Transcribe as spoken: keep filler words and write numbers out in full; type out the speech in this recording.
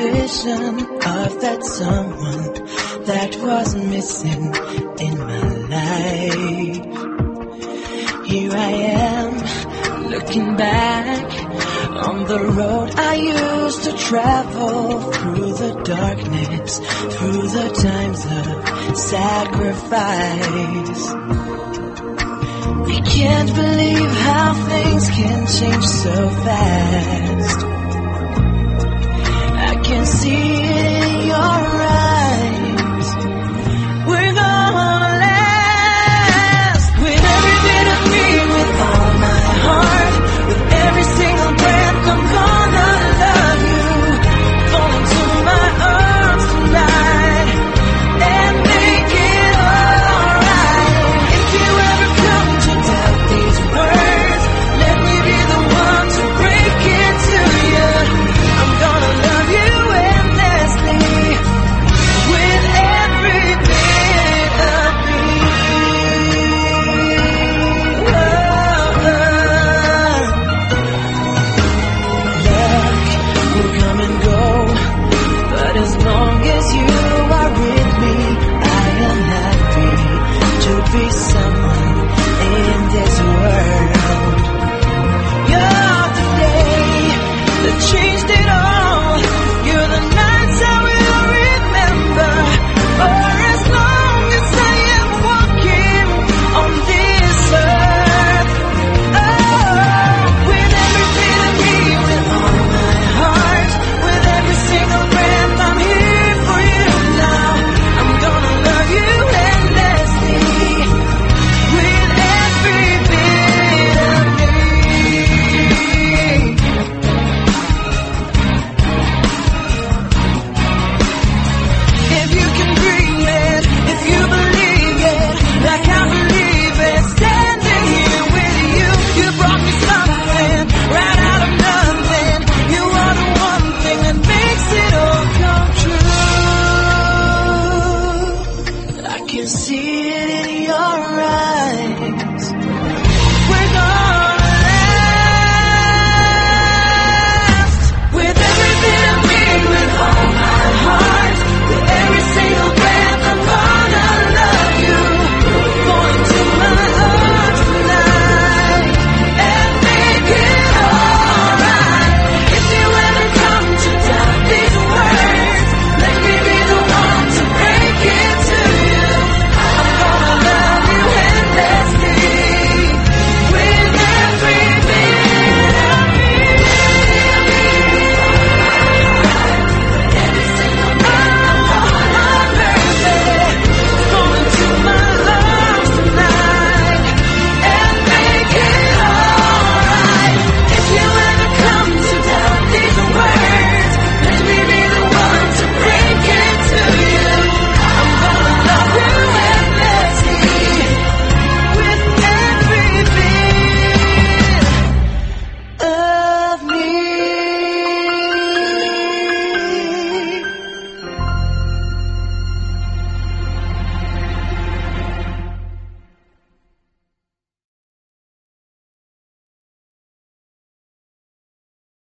vision of that someone that was missing in my life. Here I am, looking back on the road I used to travel, through the darkness, through the times of sacrifice. I can't believe how things can change so fast.